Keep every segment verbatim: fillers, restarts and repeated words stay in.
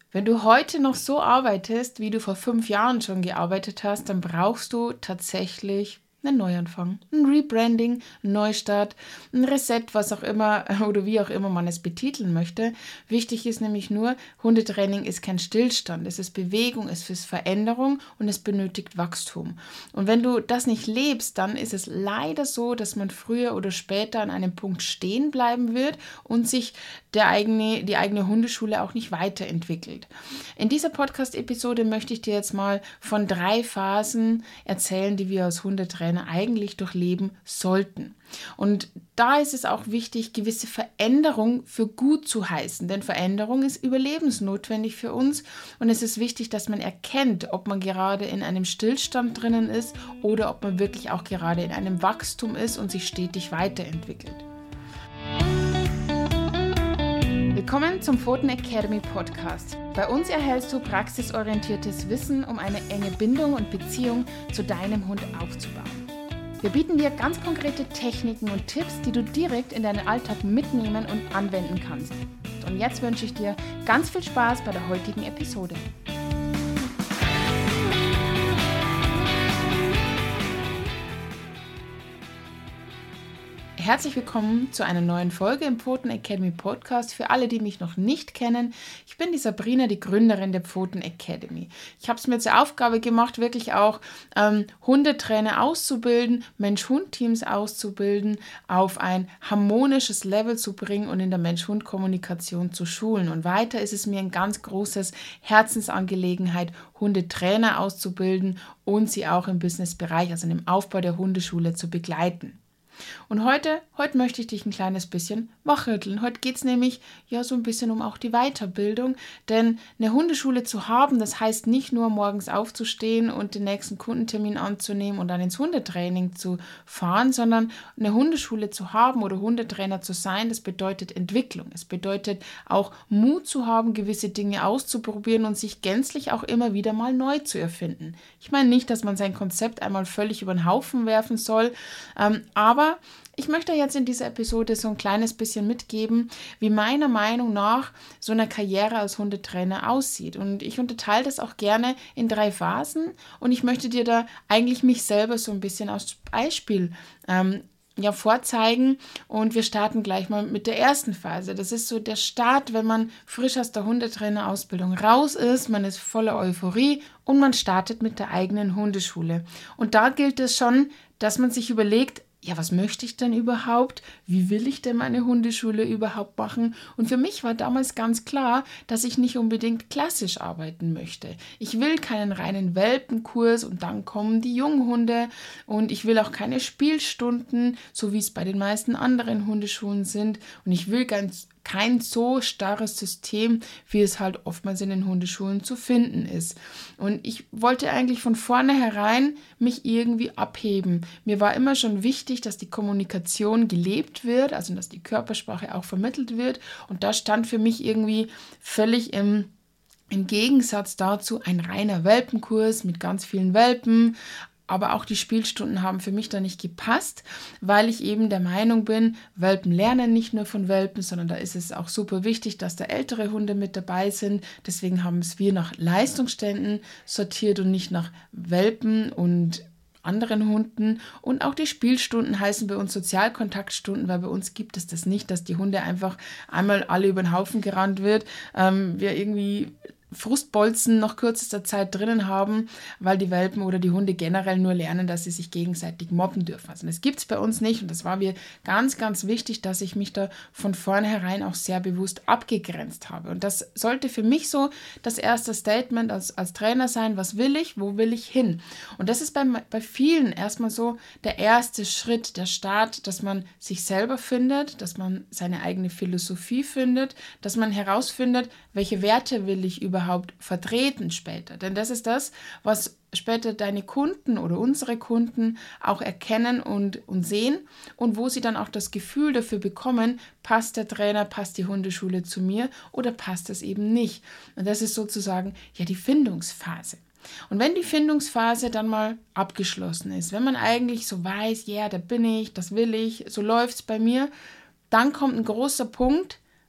Wenn du heute noch so arbeitest, wie du vor fünf Jahren schon gearbeitet hast, dann brauchst du tatsächlich einen Neuanfang, ein Rebranding, ein Neustart, ein Reset, was auch immer oder wie auch immer man es betiteln möchte. Wichtig ist nämlich nur, Hundetraining ist kein Stillstand, es ist Bewegung, es ist Veränderung und es benötigt Wachstum. Und wenn du das nicht lebst, dann ist es leider so, dass man früher oder später an einem Punkt stehen bleiben wird und sich der eigene, die eigene Hundeschule auch nicht weiterentwickelt. In dieser Podcast-Episode möchte ich dir jetzt mal von drei Phasen erzählen, die wir als Hundetrainer eigentlich durchleben sollten. Und da ist es auch wichtig, gewisse Veränderung für gut zu heißen, denn Veränderung ist überlebensnotwendig für uns und es ist wichtig, dass man erkennt, ob man gerade in einem Stillstand drinnen ist oder ob man wirklich auch gerade in einem Wachstum ist und sich stetig weiterentwickelt. Willkommen zum Pfoten Academy Podcast. Bei uns erhältst du praxisorientiertes Wissen, um eine enge Bindung und Beziehung zu deinem Hund aufzubauen. Wir bieten dir ganz konkrete Techniken und Tipps, die du direkt in deinen Alltag mitnehmen und anwenden kannst. Und jetzt wünsche ich dir ganz viel Spaß bei der heutigen Episode. Herzlich willkommen zu einer neuen Folge im Pfoten Academy Podcast. Für alle, die mich noch nicht kennen, ich bin die Sabrina, die Gründerin der Pfoten Academy. Ich habe es mir zur Aufgabe gemacht, wirklich auch ähm, Hundetrainer auszubilden, Mensch-Hund-Teams auszubilden, auf ein harmonisches Level zu bringen und in der Mensch-Hund-Kommunikation zu schulen. Und weiter ist es mir ein ganz großes Herzensangelegenheit, Hundetrainer auszubilden und sie auch im Businessbereich, also im Aufbau der Hundeschule zu begleiten. Und heute, heute möchte ich dich ein kleines bisschen wachrütteln. Heute geht es nämlich ja so ein bisschen um auch die Weiterbildung, denn eine Hundeschule zu haben, das heißt nicht nur morgens aufzustehen und den nächsten Kundentermin anzunehmen und dann ins Hundetraining zu fahren, sondern eine Hundeschule zu haben oder Hundetrainer zu sein, das bedeutet Entwicklung. Es bedeutet auch Mut zu haben, gewisse Dinge auszuprobieren und sich gänzlich auch immer wieder mal neu zu erfinden. Ich meine nicht, dass man sein Konzept einmal völlig über den Haufen werfen soll, ähm, aber ich möchte jetzt in dieser Episode so ein kleines bisschen mitgeben, wie meiner Meinung nach so eine Karriere als Hundetrainer aussieht. Und ich unterteile das auch gerne in drei Phasen und ich möchte dir da eigentlich mich selber so ein bisschen als Beispiel ähm, ja, vorzeigen. Und wir starten gleich mal mit der ersten Phase. Das ist so der Start, wenn man frisch aus der Hundetrainerausbildung raus ist, man ist voller Euphorie und man startet mit der eigenen Hundeschule. Und da gilt es schon, dass man sich überlegt, ja, was möchte ich denn überhaupt? Wie will ich denn meine Hundeschule überhaupt machen? Und für mich war damals ganz klar, dass ich nicht unbedingt klassisch arbeiten möchte. Ich will keinen reinen Welpenkurs und dann kommen die Junghunde und ich will auch keine Spielstunden, so wie es bei den meisten anderen Hundeschulen sind. Und ich will ganz kein so starres System, wie es halt oftmals in den Hundeschulen zu finden ist. Und ich wollte eigentlich von vornherein mich irgendwie abheben. Mir war immer schon wichtig, dass die Kommunikation gelebt wird, also dass die Körpersprache auch vermittelt wird. Und da stand für mich irgendwie völlig im Im Gegensatz dazu ein reiner Welpenkurs mit ganz vielen Welpen. Aber auch die Spielstunden haben für mich da nicht gepasst, weil ich eben der Meinung bin, Welpen lernen nicht nur von Welpen, sondern da ist es auch super wichtig, dass da ältere Hunde mit dabei sind. Deswegen haben es wir nach Leistungsständen sortiert und nicht nach Welpen und anderen Hunden. Und auch die Spielstunden heißen bei uns Sozialkontaktstunden, weil bei uns gibt es das nicht, dass die Hunde einfach einmal alle über den Haufen gerannt wird. Ähm, wir irgendwie Frustbolzen nach kürzester Zeit drinnen haben, weil die Welpen oder die Hunde generell nur lernen, dass sie sich gegenseitig mobben dürfen. Also das gibt es bei uns nicht und das war mir ganz, ganz wichtig, dass ich mich da von vornherein auch sehr bewusst abgegrenzt habe. Und das sollte für mich so das erste Statement als, als Trainer sein, was will ich, wo will ich hin? Und das ist bei, bei vielen erstmal so der erste Schritt, der Start, dass man sich selber findet, dass man seine eigene Philosophie findet, dass man herausfindet, welche Werte will ich überhaupt vertreten später. Denn das ist das, was später deine Kunden oder unsere Kunden auch erkennen und, und sehen und wo sie dann auch das Gefühl dafür bekommen, passt der Trainer, passt die Hundeschule zu mir oder passt es eben nicht. Und das ist sozusagen ja die Findungsphase. Und wenn die Findungsphase dann mal abgeschlossen ist, wenn man eigentlich so weiß, ja, yeah, da bin ich, das will ich, so läuft es bei mir, dann kommt ein großer Punkt,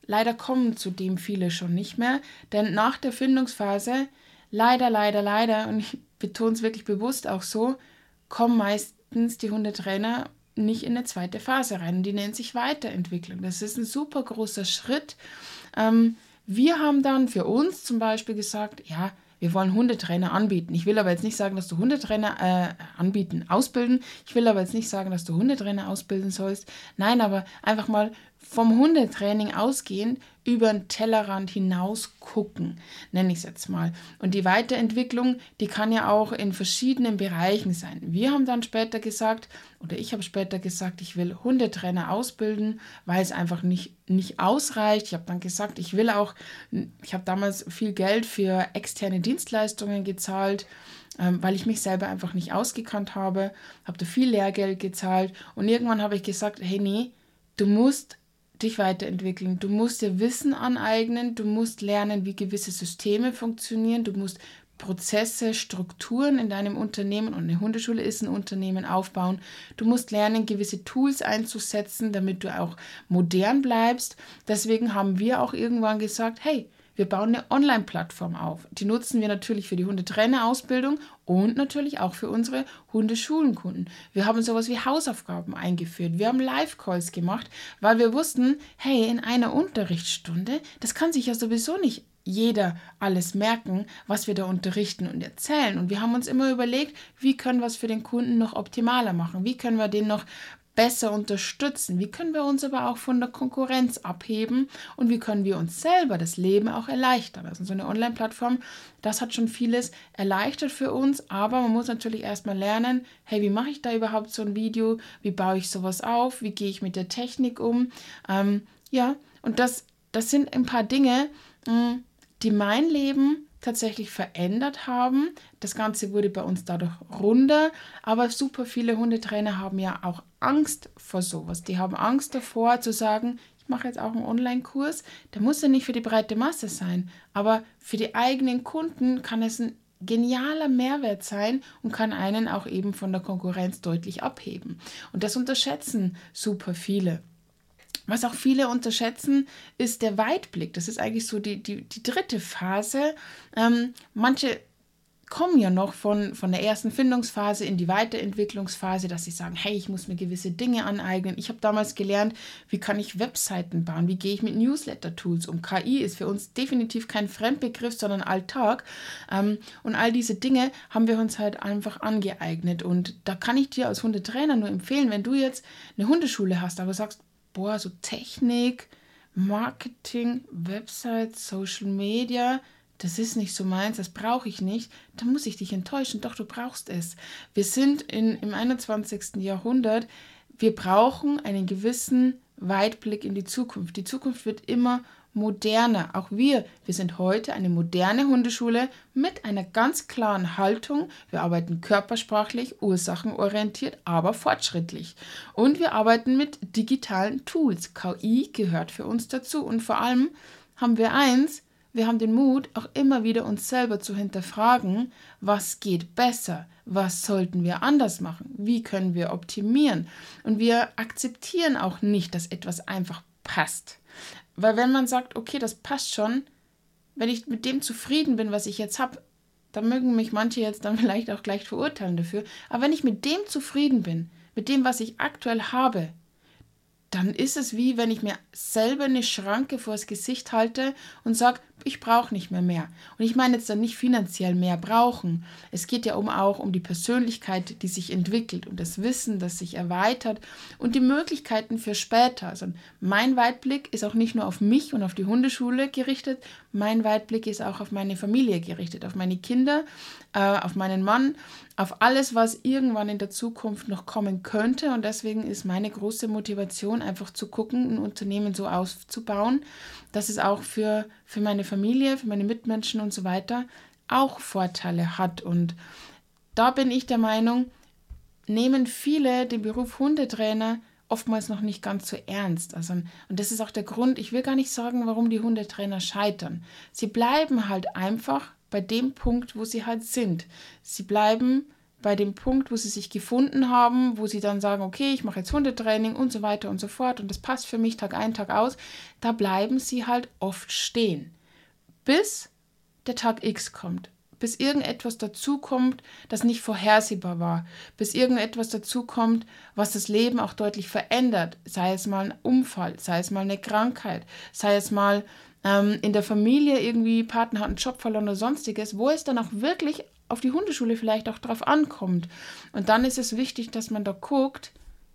leider kommen zudem viele schon nicht mehr, denn nach der Findungsphase, leider, leider, leider, und ich betone es wirklich bewusst auch so, kommen meistens die Hundetrainer nicht in eine zweite Phase rein. Die nennt sich Weiterentwicklung. Das ist ein super großer Schritt. Ähm, wir haben dann für uns zum Beispiel gesagt, ja, wir wollen Hundetrainer anbieten. Ich will aber jetzt nicht sagen, dass du Hundetrainer äh, anbieten, ausbilden. Ich will aber jetzt nicht sagen, dass du Hundetrainer ausbilden sollst. Nein, aber einfach mal vom Hundetraining ausgehend über den Tellerrand hinaus gucken, nenne ich es jetzt mal. Und die Weiterentwicklung, die kann ja auch in verschiedenen Bereichen sein. Wir haben dann später gesagt, oder ich habe später gesagt, ich will Hundetrainer ausbilden, weil es einfach nicht, nicht ausreicht. Ich habe dann gesagt, ich will auch, ich habe damals viel Geld für externe Dienstleistungen gezahlt, ähm, weil ich mich selber einfach nicht ausgekannt habe, habe da viel Lehrgeld gezahlt und irgendwann habe ich gesagt, hey nee, du musst dich weiterentwickeln. Du musst dir Wissen aneignen, du musst lernen, wie gewisse Systeme funktionieren, du musst Prozesse, Strukturen in deinem Unternehmen, und eine Hundeschule ist ein Unternehmen, aufbauen. Du musst lernen, gewisse Tools einzusetzen, damit du auch modern bleibst. Deswegen haben wir auch irgendwann gesagt, hey, wir bauen eine Online-Plattform auf. Die nutzen wir natürlich für die Hundetrainerausbildung und natürlich auch für unsere Hundeschulenkunden. Wir haben sowas wie Hausaufgaben eingeführt. Wir haben Live-Calls gemacht, weil wir wussten, hey, in einer Unterrichtsstunde, das kann sich ja sowieso nicht jeder alles merken, was wir da unterrichten und erzählen. Und wir haben uns immer überlegt, wie können wir es für den Kunden noch optimaler machen? Wie können wir den noch besser unterstützen? Wie können wir uns aber auch von der Konkurrenz abheben und wie können wir uns selber das Leben auch erleichtern? Also so eine Online-Plattform, das hat schon vieles erleichtert für uns, aber man muss natürlich erstmal lernen, hey, wie mache ich da überhaupt so ein Video? Wie baue ich sowas auf? Wie gehe ich mit der Technik um? Ähm, ja, und das, das sind ein paar Dinge, mh, die mein Leben tatsächlich verändert haben. Das Ganze wurde bei uns dadurch runder, aber super viele Hundetrainer haben ja auch Angst vor sowas. Die haben Angst davor zu sagen, ich mache jetzt auch einen Online-Kurs. Der muss ja nicht für die breite Masse sein, aber für die eigenen Kunden kann es ein genialer Mehrwert sein und kann einen auch eben von der Konkurrenz deutlich abheben. Und das unterschätzen super viele. Was auch viele unterschätzen, ist der Weitblick. Das ist eigentlich so die, die, die dritte Phase. Ähm, manche kommen ja noch von, von der ersten Findungsphase in die Weiterentwicklungsphase, dass sie sagen, hey, ich muss mir gewisse Dinge aneignen. Ich habe damals gelernt, wie kann ich Webseiten bauen, wie gehe ich mit Newsletter-Tools um. K I ist für uns definitiv kein Fremdbegriff, sondern Alltag. Ähm, und all diese Dinge haben wir uns halt einfach angeeignet. Und da kann ich dir als Hundetrainer nur empfehlen, wenn du jetzt eine Hundeschule hast, aber sagst, boah, so Technik, Marketing, Website, Social Media, das ist nicht so meins, das brauche ich nicht, dann muss ich dich enttäuschen. Doch, du brauchst es. Wir sind in, im einundzwanzigsten Jahrhundert, wir brauchen einen gewissen Weitblick in die Zukunft. Die Zukunft wird immer moderner. Auch wir, wir sind heute eine moderne Hundeschule mit einer ganz klaren Haltung. Wir arbeiten körpersprachlich, ursachenorientiert, aber fortschrittlich. Und wir arbeiten mit digitalen Tools. K I gehört für uns dazu. Und vor allem haben wir eins, wir haben den Mut, auch immer wieder uns selber zu hinterfragen, was geht besser, was sollten wir anders machen, wie können wir optimieren. Und wir akzeptieren auch nicht, dass etwas einfach passt. Weil wenn man sagt, okay, das passt schon, wenn ich mit dem zufrieden bin, was ich jetzt habe, dann mögen mich manche jetzt dann vielleicht auch gleich verurteilen dafür, aber wenn ich mit dem zufrieden bin, mit dem, was ich aktuell habe, dann ist es wie, wenn ich mir selber eine Schranke vors Gesicht halte und sage, ich brauche nicht mehr mehr. Und ich meine jetzt dann nicht finanziell mehr brauchen. Es geht ja um auch um die Persönlichkeit, die sich entwickelt und das Wissen, das sich erweitert und die Möglichkeiten für später. Also mein Weitblick ist auch nicht nur auf mich und auf die Hundeschule gerichtet, mein Weitblick ist auch auf meine Familie gerichtet, auf meine Kinder, äh, auf meinen Mann, auf alles, was irgendwann in der Zukunft noch kommen könnte. Und deswegen ist meine große Motivation einfach zu gucken, ein Unternehmen so aufzubauen, dass es auch für, für meine Familie, für meine Mitmenschen und so weiter auch Vorteile hat. Und da bin ich der Meinung, nehmen viele den Beruf Hundetrainer oftmals noch nicht ganz so ernst. Also, und das ist auch der Grund, ich will gar nicht sagen, warum die Hundetrainer scheitern. Sie bleiben halt einfach bei dem Punkt, wo sie halt sind. Sie bleiben bei dem Punkt, wo sie sich gefunden haben, wo sie dann sagen, okay, ich mache jetzt Hundetraining und so weiter und so fort und das passt für mich Tag ein, Tag aus, da bleiben sie halt oft stehen, bis der Tag X kommt, bis irgendetwas dazukommt, das nicht vorhersehbar war, bis irgendetwas dazukommt, was das Leben auch deutlich verändert, sei es mal ein Unfall, sei es mal eine Krankheit, sei es mal ähm, in der Familie irgendwie, Partner hat einen Job verloren oder sonstiges, wo es dann auch wirklich auf die Hundeschule vielleicht auch drauf ankommt. Und dann ist es wichtig, dass man da guckt,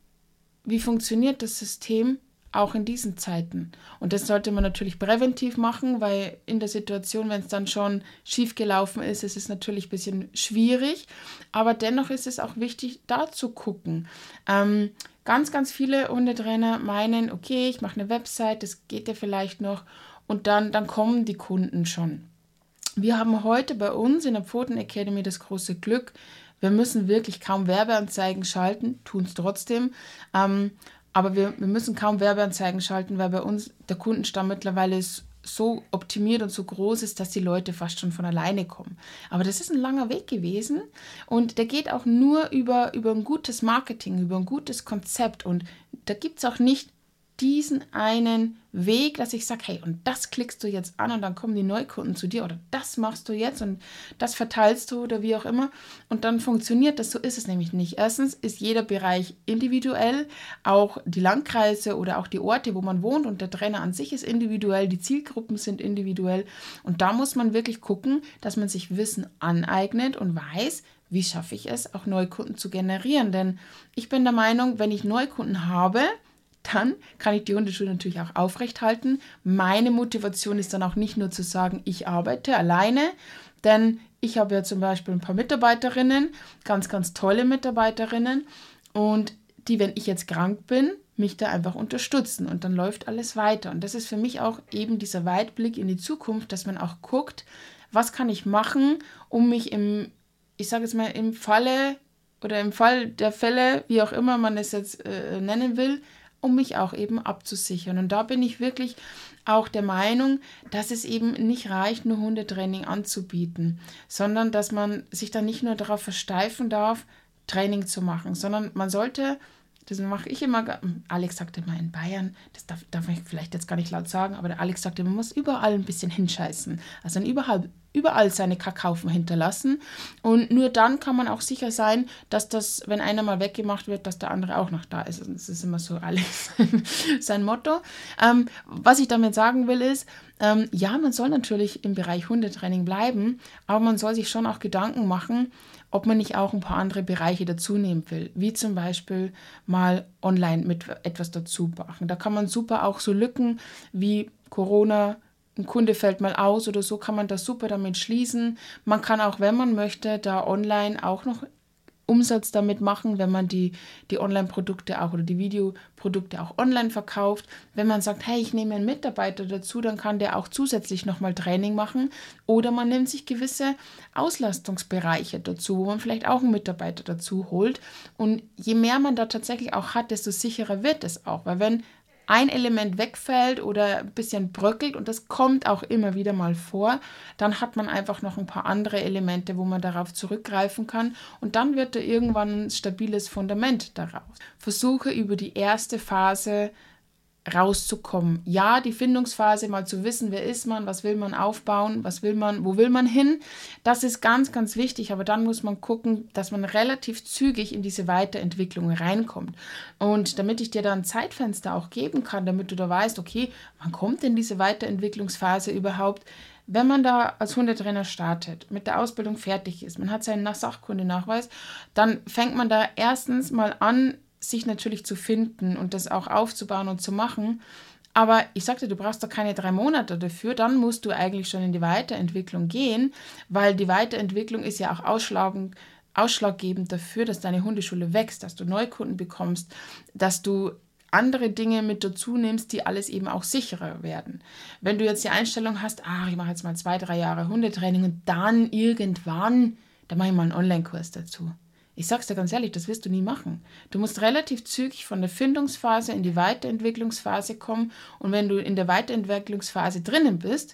wie funktioniert das System auch in diesen Zeiten. Und das sollte man natürlich präventiv machen, weil in der Situation, wenn es dann schon schief gelaufen ist, ist es natürlich ein bisschen schwierig. Aber dennoch ist es auch wichtig, da zu gucken. Ähm, ganz, ganz viele Hundetrainer meinen, okay, ich mache eine Website, das geht ja vielleicht noch. Und dann, dann kommen die Kunden schon. Wir haben heute bei uns in der Pfoten Academy das große Glück, wir müssen wirklich kaum Werbeanzeigen schalten, tun es trotzdem, ähm, aber wir, wir müssen kaum Werbeanzeigen schalten, weil bei uns der Kundenstamm mittlerweile so optimiert und so groß ist, dass die Leute fast schon von alleine kommen. Aber das ist ein langer Weg gewesen und der geht auch nur über, über ein gutes Marketing, über ein gutes Konzept und da gibt es auch nicht diesen einen Weg, dass ich sage, hey, und das klickst du jetzt an und dann kommen die Neukunden zu dir oder das machst du jetzt und das verteilst du oder wie auch immer und dann funktioniert das. So ist es nämlich nicht. Erstens ist jeder Bereich individuell, auch die Landkreise oder auch die Orte, wo man wohnt und der Trainer an sich ist individuell, die Zielgruppen sind individuell und da muss man wirklich gucken, dass man sich Wissen aneignet und weiß, wie schaffe ich es, auch Neukunden zu generieren, denn ich bin der Meinung, wenn ich Neukunden habe, dann kann ich die Hundeschule natürlich auch aufrechthalten. Meine Motivation ist dann auch nicht nur zu sagen, ich arbeite alleine, denn ich habe ja zum Beispiel ein paar Mitarbeiterinnen, ganz, ganz tolle Mitarbeiterinnen und die, wenn ich jetzt krank bin, mich da einfach unterstützen und dann läuft alles weiter. Und das ist für mich auch eben dieser Weitblick in die Zukunft, dass man auch guckt, was kann ich machen, um mich im, ich sage jetzt mal, im Falle oder im Fall der Fälle, wie auch immer man es jetzt äh, nennen will, um mich auch eben abzusichern. Und da bin ich wirklich auch der Meinung, dass es eben nicht reicht, nur Hundetraining anzubieten, sondern dass man sich dann nicht nur darauf versteifen darf, Training zu machen, sondern man sollte, das mache ich immer, Alex sagte immer in Bayern, das darf, darf ich vielleicht jetzt gar nicht laut sagen, aber der Alex sagte, man muss überall ein bisschen hinscheißen, also überall, überall seine Kackhaufen hinterlassen und nur dann kann man auch sicher sein, dass das, wenn einer mal weggemacht wird, dass der andere auch noch da ist. Und das ist immer so Alex sein Motto. Ähm, was ich damit sagen will ist, ähm, ja, man soll natürlich im Bereich Hundetraining bleiben, aber man soll sich schon auch Gedanken machen, ob man nicht auch ein paar andere Bereiche dazu nehmen will, wie zum Beispiel mal online mit etwas dazu machen. Da kann man super auch so Lücken wie Corona, ein Kunde fällt mal aus oder so, kann man das super damit schließen. Man kann auch, wenn man möchte, da online auch noch Umsatz damit machen, wenn man die, die Online-Produkte auch oder die Videoprodukte auch online verkauft. Wenn man sagt, hey, ich nehme einen Mitarbeiter dazu, dann kann der auch zusätzlich nochmal Training machen. Oder man nimmt sich gewisse Auslastungsbereiche dazu, wo man vielleicht auch einen Mitarbeiter dazu holt. Und je mehr man da tatsächlich auch hat, desto sicherer wird es auch. Weil wenn ein Element wegfällt oder ein bisschen bröckelt und das kommt auch immer wieder mal vor, dann hat man einfach noch ein paar andere Elemente, wo man darauf zurückgreifen kann und dann wird da irgendwann ein stabiles Fundament daraus. Versuche über die erste Phase rauszukommen. Ja, die Findungsphase, mal zu wissen, wer ist man, was will man aufbauen, was will man, wo will man hin, das ist ganz, ganz wichtig, aber dann muss man gucken, dass man relativ zügig in diese Weiterentwicklung reinkommt. Und damit ich dir da ein Zeitfenster auch geben kann, damit du da weißt, okay, wann kommt denn diese Weiterentwicklungsphase überhaupt? Wenn man da als Hundetrainer startet, mit der Ausbildung fertig ist, man hat seinen Sachkundenachweis, dann fängt man da erstens mal an, sich natürlich zu finden und das auch aufzubauen und zu machen. Aber ich sagte, du brauchst doch keine drei Monate dafür, dann musst du eigentlich schon in die Weiterentwicklung gehen, weil die Weiterentwicklung ist ja auch ausschlagend, ausschlaggebend dafür, dass deine Hundeschule wächst, dass du Neukunden bekommst, dass du andere Dinge mit dazu nimmst, die alles eben auch sicherer werden. Wenn du jetzt die Einstellung hast, ah, ich mache jetzt mal zwei, drei Jahre Hundetraining und dann irgendwann, dann mache ich mal einen Online-Kurs dazu. Ich sag's dir ganz ehrlich, das wirst du nie machen. Du musst relativ zügig von der Findungsphase in die Weiterentwicklungsphase kommen und wenn du in der Weiterentwicklungsphase drinnen bist,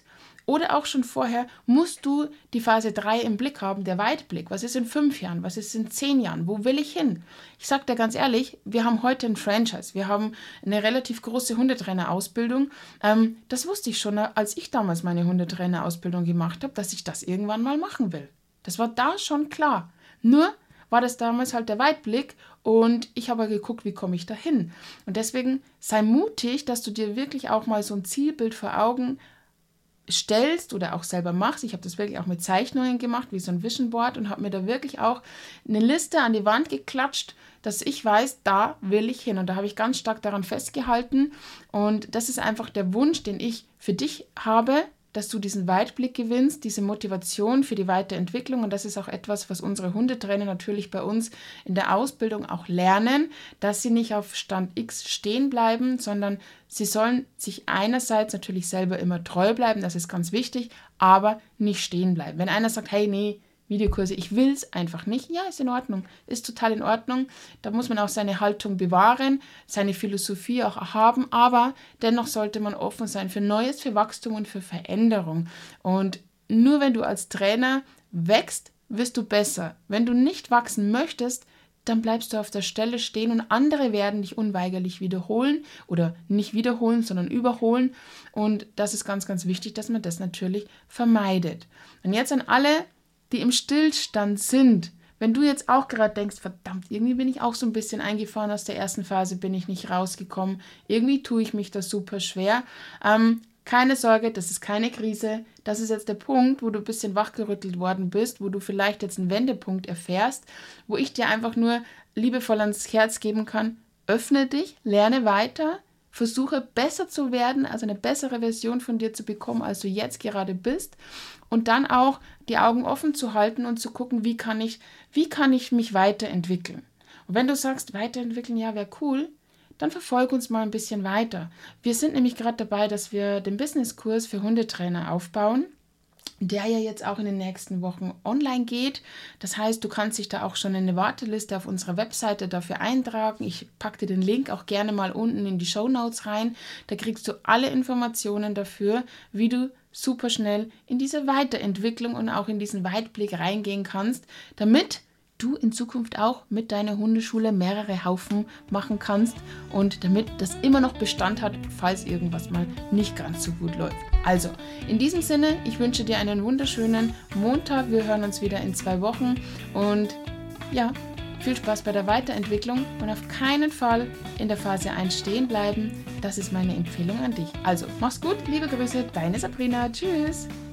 Oder auch schon vorher musst du die Phase drei im Blick haben, der Weitblick. Was ist in fünf Jahren? Was ist in zehn Jahren? Wo will ich hin? Ich sage dir ganz ehrlich, wir haben heute ein Franchise. Wir haben eine relativ große Hundetrainerausbildung. Ähm, das wusste ich schon, als ich damals meine Hundetrainerausbildung gemacht habe, dass ich das irgendwann mal machen will. Das war da schon klar. Nur war das damals halt der Weitblick und ich habe geguckt, wie komme ich da hin. Und deswegen sei mutig, dass du dir wirklich auch mal so ein Zielbild vor Augen stellst oder auch selber machst. Ich habe das wirklich auch mit Zeichnungen gemacht, wie so ein Vision Board, und habe mir da wirklich auch eine Liste an die Wand geklatscht, dass ich weiß, da will ich hin. Und da habe ich ganz stark daran festgehalten. Und das ist einfach der Wunsch, den ich für dich habe, dass du diesen Weitblick gewinnst, diese Motivation für die Weiterentwicklung. Und das ist auch etwas, was unsere Hundetrainer natürlich bei uns in der Ausbildung auch lernen, dass sie nicht auf Stand X stehen bleiben, sondern sie sollen sich einerseits natürlich selber immer treu bleiben, das ist ganz wichtig, aber nicht stehen bleiben. Wenn einer sagt, hey, nee, Videokurse, ich will es einfach nicht, ja, ist in Ordnung, ist total in Ordnung. Da muss man auch seine Haltung bewahren, seine Philosophie auch haben, aber dennoch sollte man offen sein für Neues, für Wachstum und für Veränderung. Und nur wenn du als Trainer wächst, wirst du besser. Wenn du nicht wachsen möchtest, dann bleibst du auf der Stelle stehen und andere werden dich unweigerlich wiederholen oder nicht wiederholen, sondern überholen. Und das ist ganz, ganz wichtig, dass man das natürlich vermeidet. Und jetzt an alle, die im Stillstand sind, wenn du jetzt auch gerade denkst, verdammt, irgendwie bin ich auch so ein bisschen eingefahren aus der ersten Phase, bin ich nicht rausgekommen, irgendwie tue ich mich das super schwer. Ähm, keine Sorge, das ist keine Krise, das ist jetzt der Punkt, wo du ein bisschen wachgerüttelt worden bist, wo du vielleicht jetzt einen Wendepunkt erfährst, wo ich dir einfach nur liebevoll ans Herz geben kann, öffne dich, lerne weiter, versuche besser zu werden, also eine bessere Version von dir zu bekommen, als du jetzt gerade bist, und dann auch die Augen offen zu halten und zu gucken, wie kann ich, wie kann ich mich weiterentwickeln. Und wenn du sagst, weiterentwickeln, ja, wäre cool, dann verfolge uns mal ein bisschen weiter. Wir sind nämlich gerade dabei, dass wir den Businesskurs für Hundetrainer aufbauen, der ja jetzt auch in den nächsten Wochen online geht. Das heißt, du kannst dich da auch schon in eine Warteliste auf unserer Webseite dafür eintragen. Ich packe dir den Link auch gerne mal unten in die Shownotes rein. Da kriegst du alle Informationen dafür, wie du super schnell in diese Weiterentwicklung und auch in diesen Weitblick reingehen kannst, damit du in Zukunft auch mit deiner Hundeschule mehrere Haufen machen kannst und damit das immer noch Bestand hat, falls irgendwas mal nicht ganz so gut läuft. Also, in diesem Sinne, ich wünsche dir einen wunderschönen Montag. Wir hören uns wieder in zwei Wochen und ja, viel Spaß bei der Weiterentwicklung und auf keinen Fall in der Phase eins stehen bleiben. Das ist meine Empfehlung an dich. Also, mach's gut, liebe Grüße, deine Sabrina. Tschüss!